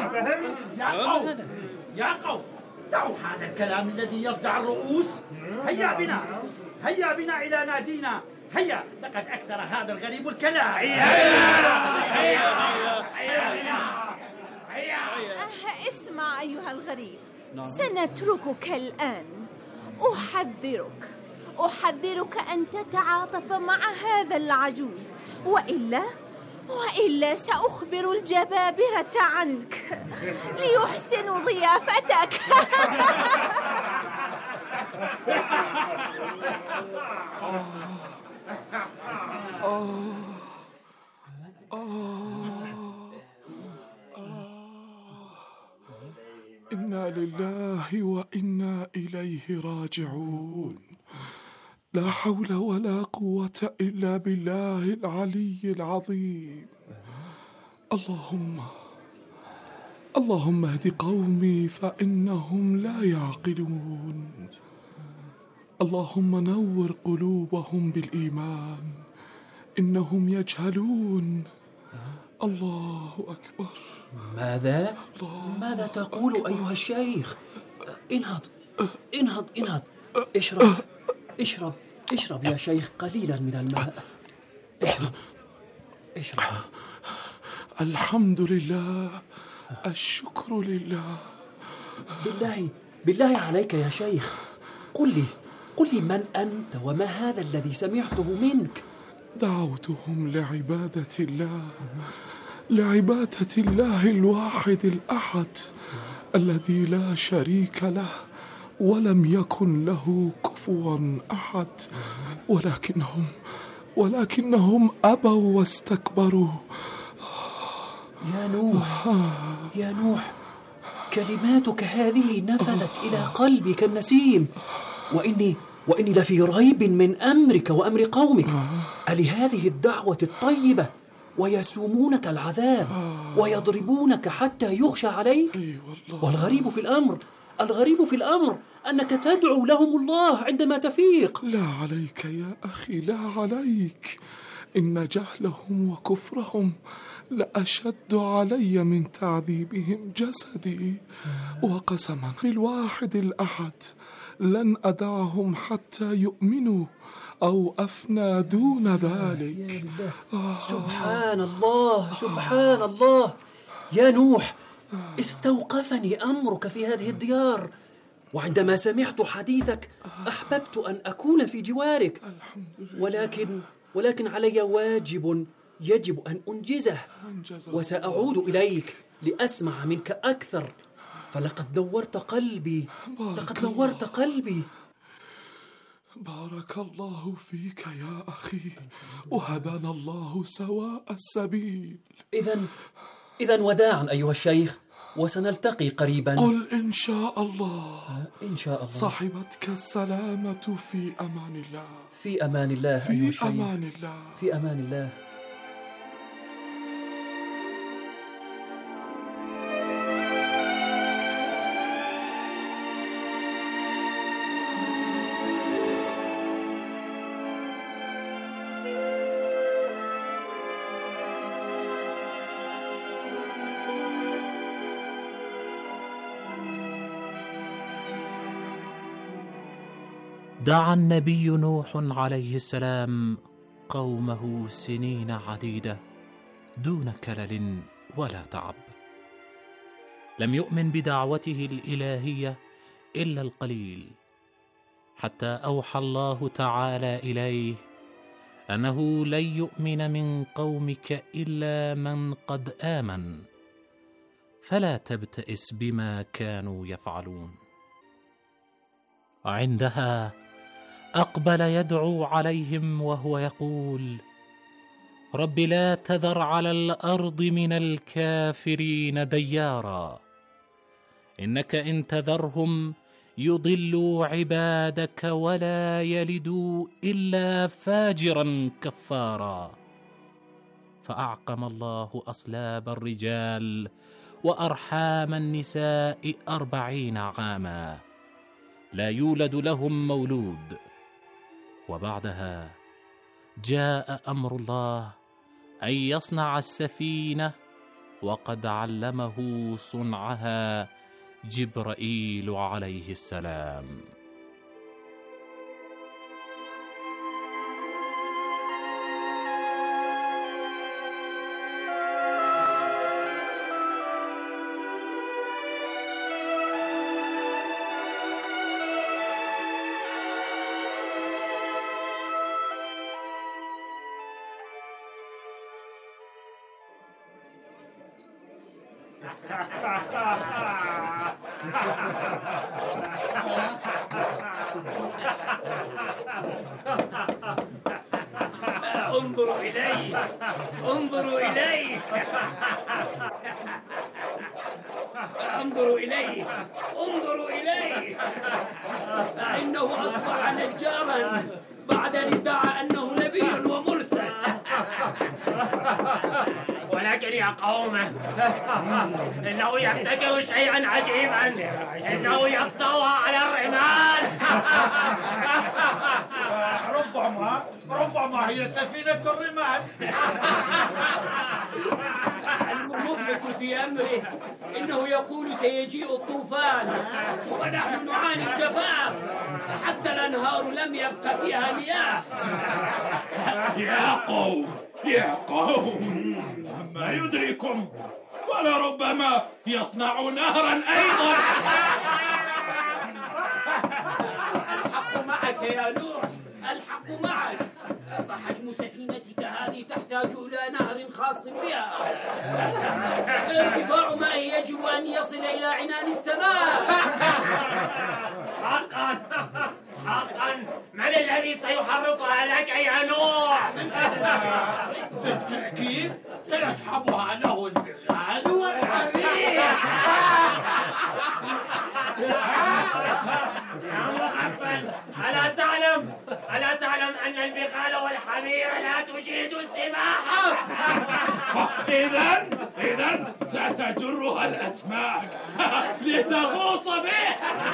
يا قوم، دعوا هذا الكلام الذي يصدع الرؤوس. هيا بنا إلى نادينا. هيا، لقد أكثر هذا الغريب الكلام. اسمع أيها الغريب، سنتركك الآن. أحذرك أن تتعاطف مع هذا العجوز، وإلا سأخبر الجبابرة عنك ليحسنوا ضيافتك. إنا لله وإنا إليه راجعون. لا حول ولا قوة إلا بالله العلي العظيم. اللهم اهد قومي فإنهم لا يعقلون. اللهم نور قلوبهم بالإيمان إنهم يجهلون. الله أكبر. ماذا تقول أيها الشيخ؟ انهض. اشرب يا شيخ قليلا من الماء. اشرب. الحمد لله، الشكر لله. بالله عليك يا شيخ، قل لي من أنت وما هذا الذي سمعته منك؟ دعوتهم لعبادة الله الواحد الأحد الذي لا شريك له ولم يكن له كفوا أحد، ولكنهم أبوا واستكبروا. يا نوح، كلماتك هذه نفذت إلى قلبي كالنسيم، وإني لفي ريب من أمرك وأمر قومك. ألهذه الدعوة الطيبة ويسومونك العذاب ويضربونك حتى يخشى عليك؟ والغريب في الأمر أنك تدعو لهم الله عندما تفيق. لا عليك يا أخي، لا عليك. إن جهلهم وكفرهم لأشد علي من تعذيبهم جسدي. وقسما الواحد الأحد لن أدعهم حتى يؤمنوا أو أفنى دون ذلك. سبحان الله. يا نوح، استوقفني أمرك في هذه الديار، وعندما سمعت حديثك أحببت أن أكون في جوارك، ولكن علي واجب يجب أن أنجزه، وسأعود إليك لأسمع منك أكثر، فلقد نورت قلبي. بارك الله فيك يا أخي، وهدانا الله سواء السبيل. إذن وداعا أيها الشيخ، وسنلتقي قريبا. قل إن شاء الله. إن شاء الله. صاحبتك السلامة في أمان الله. في أمان الله أيها الشيخ. في أمان الله. في أمان الله. دعا النبي نوح عليه السلام قومه سنين عديدة دون كلل ولا تعب. لم يؤمن بدعوته الإلهية إلا القليل، حتى أوحى الله تعالى إليه أنه لن يؤمن من قومك إلا من قد آمن، فلا تبتئس بما كانوا يفعلون. عندها أقبل يدعو عليهم وهو يقول: رب لا تذر على الأرض من الكافرين ديارا، إنك إن تذرهم يضلوا عبادك ولا يلدوا إلا فاجرا كفارا. فأعقم الله أصلاب الرجال وأرحام النساء 40 عاما لا يولد لهم مولود. وبعدها جاء أمر الله أن يصنع السفينة، وقد علمه صنعها جبرائيل عليه السلام. انظروا إلي، انظروا إلي، انظروا إلي، انظروا إلي. إنه أصبح نجارا بعد أن ادعى أنه نبي ومرسل. ولكن يا قوم، إنه يبتكر شيئا عجيبا، إنه يصنعها على الرمال. ربما هي سفينة الرمال. المضحك في أمره إنه يقول سيجيء الطوفان ونحن نعاني الجفاف، حتى الأنهار لم يبق فيها مياه. يا قوم، ما يدريكم، فلربما يصنع نهرا أيضا. الحق معك يا نوح، الحق معك. فحجم سفينتك هذه تحتاج إلى نهر خاص بها. ارتفاع ماء يجب أن يصل إلى عنان السماء. حقا حقا، من الذي سيحرقها لك يا نوح؟ بالتأكيد سيسحبها له البغال والحمير. يا مغفل، ألا تعلم أن البغال والحمير لا تجيد السباحة؟ إذن ستجرها الأسماك لتغوص به.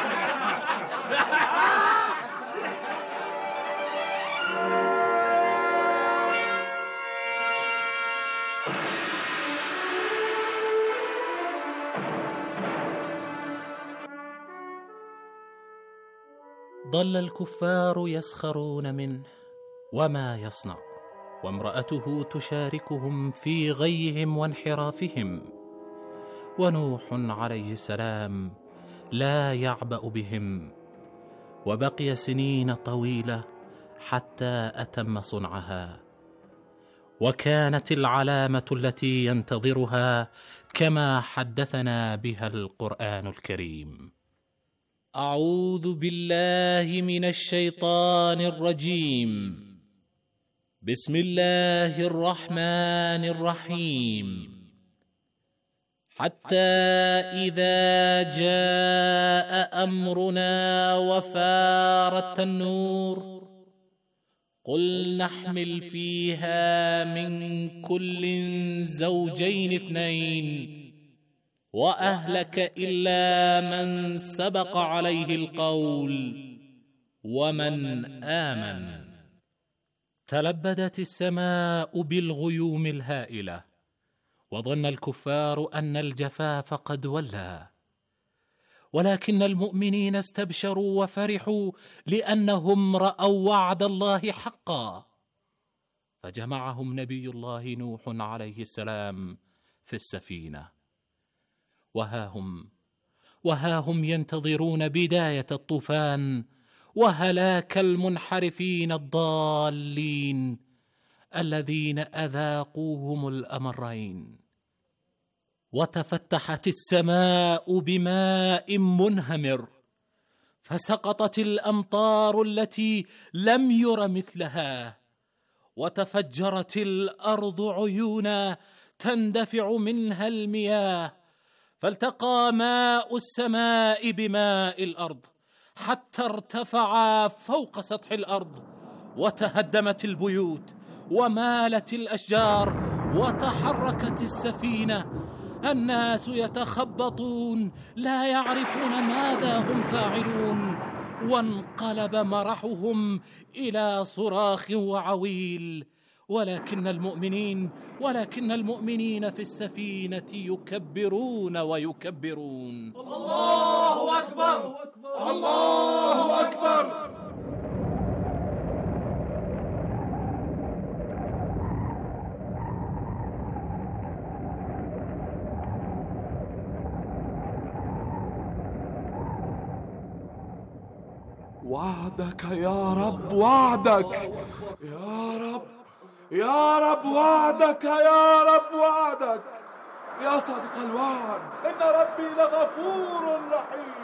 ظل الكفار يسخرون منه وما يصنع، وامرأته تشاركهم في غيهم وانحرافهم، ونوح عليه السلام لا يعبأ بهم، وبقي سنين طويلة حتى أتم صنعها. وكانت العلامة التي ينتظرها كما حدثنا بها القرآن الكريم. أعوذ بالله من الشيطان الرجيم. بسم الله الرحمن الرحيم. حتى إذا جاء أمرنا وفار التنور قل نحمل فيها من كل زوجين 2 وأهلك إلا من سبق عليه القول ومن آمن. تلبدت السماء بالغيوم الهائلة، وظن الكفار أن الجفاف قد ولى، ولكن المؤمنين استبشروا وفرحوا لأنهم رأوا وعد الله حقا، فجمعهم نبي الله نوح عليه السلام في السفينة، وها هم ينتظرون بداية الطوفان وهلاك المنحرفين الضالين الذين أذاقوهم الأمرين. وتفتحت السماء بماء منهمر، فسقطت الأمطار التي لم ير مثلها، وتفجرت الأرض عيونا تندفع منها المياه، فالتقى ماء السماء بماء الأرض حتى ارتفعا فوق سطح الأرض، وتهدمت البيوت ومالت الأشجار وتحركت السفينة. الناس يتخبطون لا يعرفون ماذا هم فاعلون، وانقلب مرحهم إلى صراخ وعويل. ولكن المؤمنين في السفينة يكبرون ويكبرون. الله أكبر، الله أكبر. وعدك يا رب، وعدك يا رب، يا رب وعدك، يا رب وعدك يا صادق الوعد، إن ربي لغفور رحيم.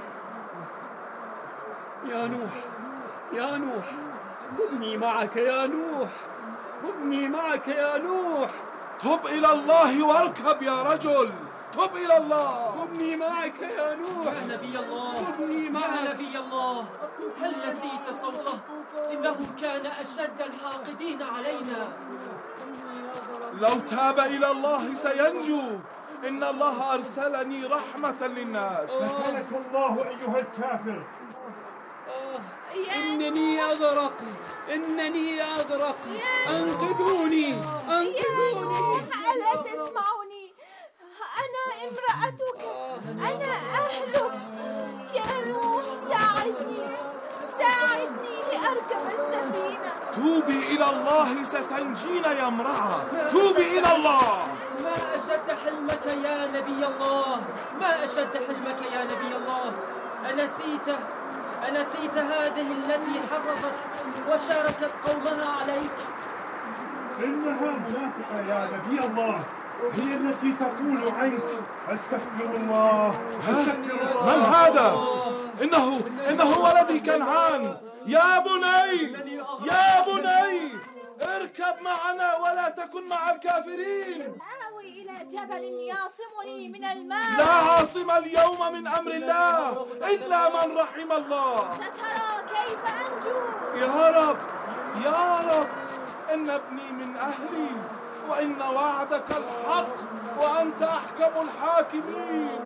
يا نوح خذني معك يا نوح، خذني معك يا نوح. تب إلى الله واركب يا رجل، تب إلى الله. خذني معك يا نوح. يا نبي الله، خذني معك يا نبي الله، هل نسيت صوته؟ إنه كان أشد الحاقدين علينا. لو تاب إلى الله سينجو، إن الله أرسلني رحمة للناس. سكنك الله أيها الكافر. إنني أغرق، أنقذوني. ألا تسمعني؟ أنا امرأتك، أنا أهلك. يا نوح ساعدني لأركب السفينة. توبي إلى الله ستنجينا يا امرأة، توبي إلى الله. ما أشد حلمك يا نبي الله، ما أشد حلمك يا نبي الله. أنسيت هذه التي حرضت وشاركت قومها عليك؟ إنها منافقة يا نبي الله، هي التي تقول عنك أستغفر الله. من هذا؟ إنه ولدي كنعان. يا بني اركب معنا ولا تكن مع الكافرين. آوي إلى جبل يعصمني من الماء. لا عاصم اليوم من أمر الله إلا من رحم الله. سترى كيف أنجو. يا رب إن ابني من أهلي، وإن وعدك الحق وأنت أحكم الحاكمين.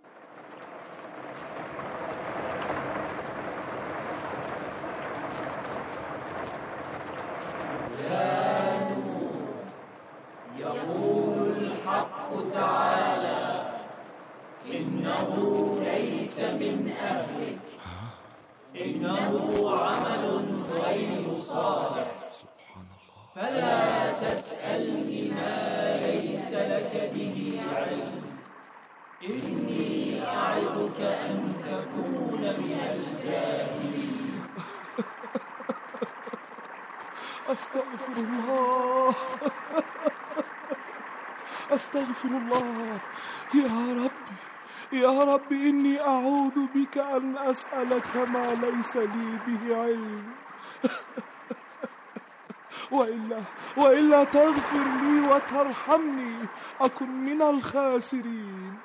يقول الحق تعالى إنه ليس من أهلك، إنه عمل غير صالح، فلا تسألني ما ليس لك به علم، إني أعظك أن تكون من الجاهلين. أستغفر الله. يا رب إني أعوذ بك أن أسألك ما ليس لي به علم وإلا تغفر لي وترحمني أكن من الخاسرين.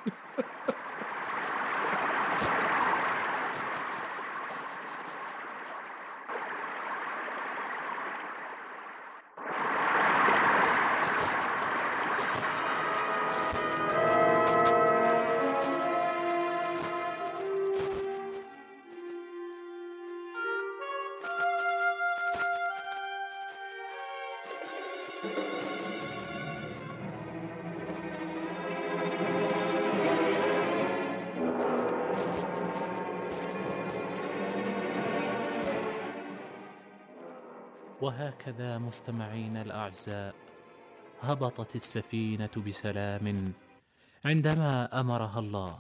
وهكذا مستمعينا الأعزاء هبطت السفينة بسلام عندما أمرها الله.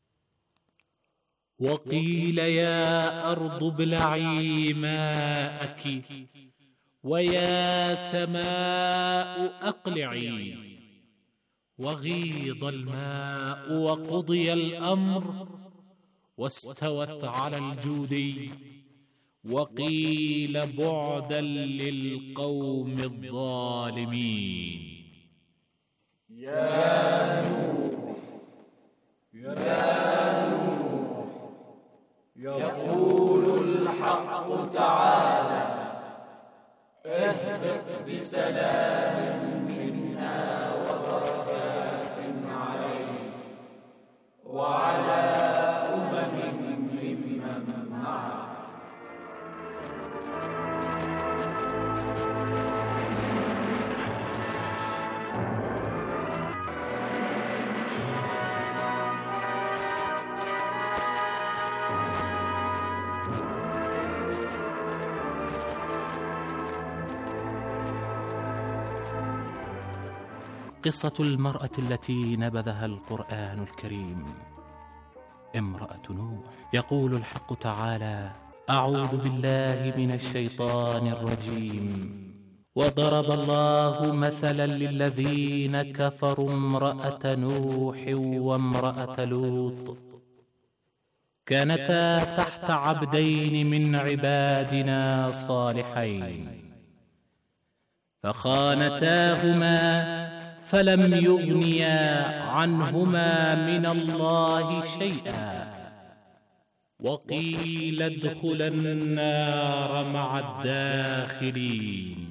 وقيل يا أرض ابلعي ماءك ويا سماء أقلعي، وغيض الماء وقضي الأمر واستوت على الجودي، وقيل بعدا للقوم الظالمين. يا نوح يا نوح يقول الحق تعالى اهبط بسلام منا وبركات عليك وعلى أمم ممن معك. قصة المرأة التي نبذها القرآن الكريم، امرأة نوح. يقول الحق تعالى: أعوذ بالله من الشيطان الرجيم. وضرب الله مثلا للذين كفروا امرأة نوح وامرأة لوط كانتا تحت عبدين من عبادنا صالحين فخانتاهما فلم يغنيا عنهما من الله شيئا وقيل ادخلا النار مع الداخلين.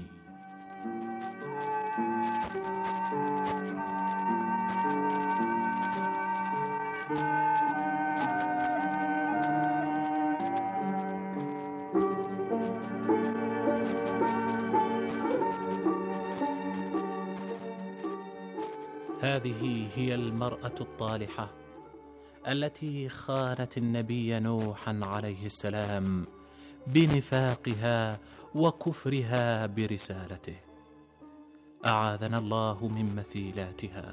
هذه هي المرأة الطالحة التي خانت النبي نوحا عليه السلام بنفاقها وكفرها برسالته، أعاذنا الله من مثيلاتها.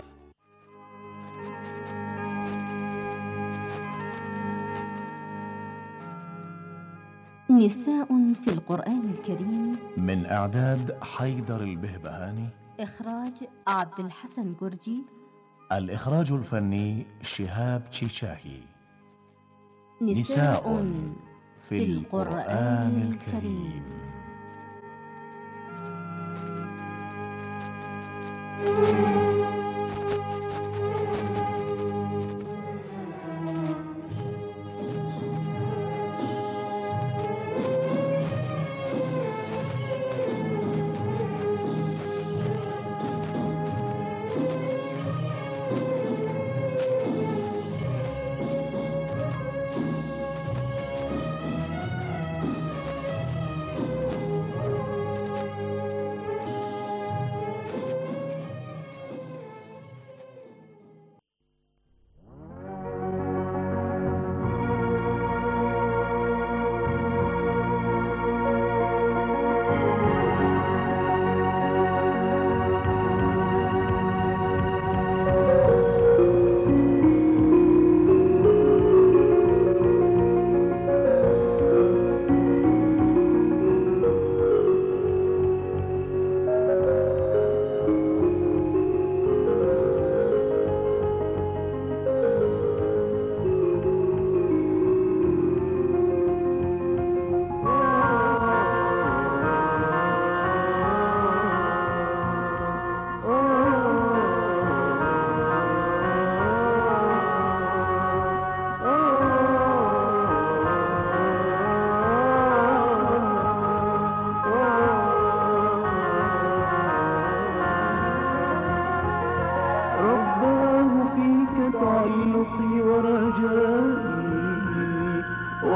نساء في القرآن الكريم، من إعداد حيدر البهبهاني، إخراج عبد الحسن جرجي، الإخراج الفني شهاب تشيشاهي. نساء في القرآن الكريم.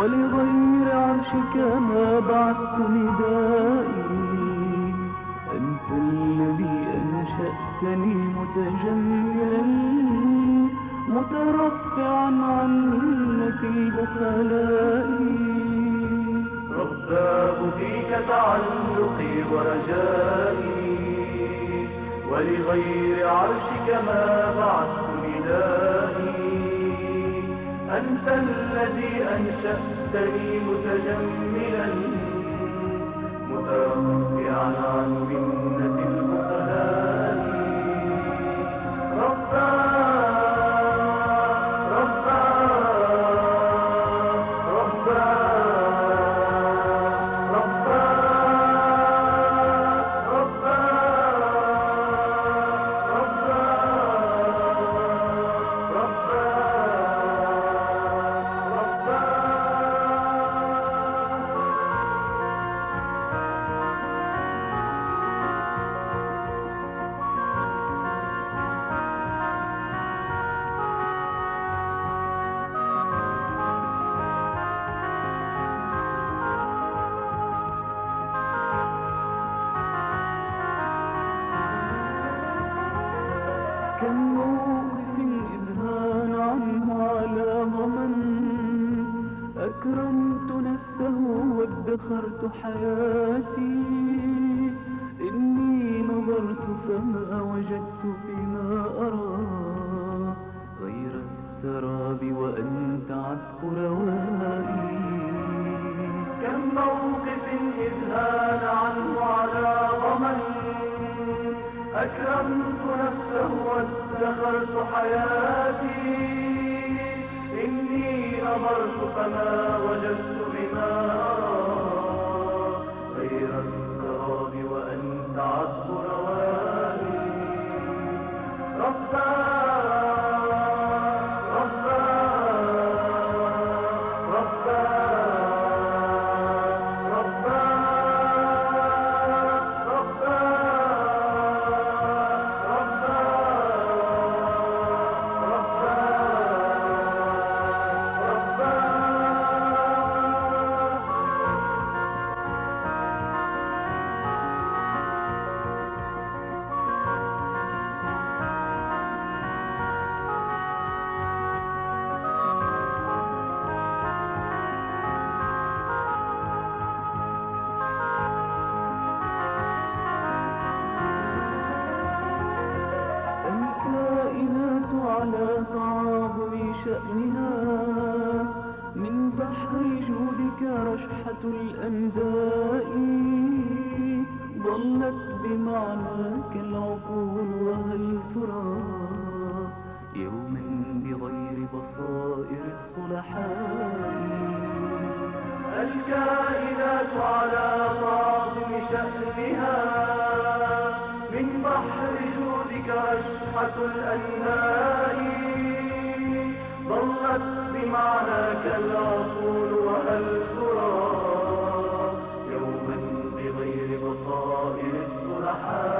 ولغير عرشك ما بعثت ندائي. أنت الذي أنشأتني متجملا مترفعا عن ملة البخلاء. رباه فيك تعلقي ورجائي، ولغير عرشك ما بعثت ندائي. أنت الذي أنشأتني متجملا مترفعا عن منة البخلاء. كم موقف إذهان عنه على ضمن، أكرمت نفسه وادخرت حياتي. إني نظرت فما وجدت فيما أرى غير السراب وأنت عذب روائي. كم موقف إذهان عنه على ضمن، أكرمت نفسه وادخرت حياتي. إني نظرت فما وجدت بما أرى غير السراب وأنت عذب روائي. على تعاظم شأنها، من بحر جودك رشحة الأنداء. ظلت بمعناك العقول، وهل ترى يوما بغير بصائر الصلحاء. الكائنات على تعاظم شأنها، من بحر جودك رشحة الأنهار. ظلت بمعناك العقول، وهل ترى يوما بغير بصائر الصلحاء.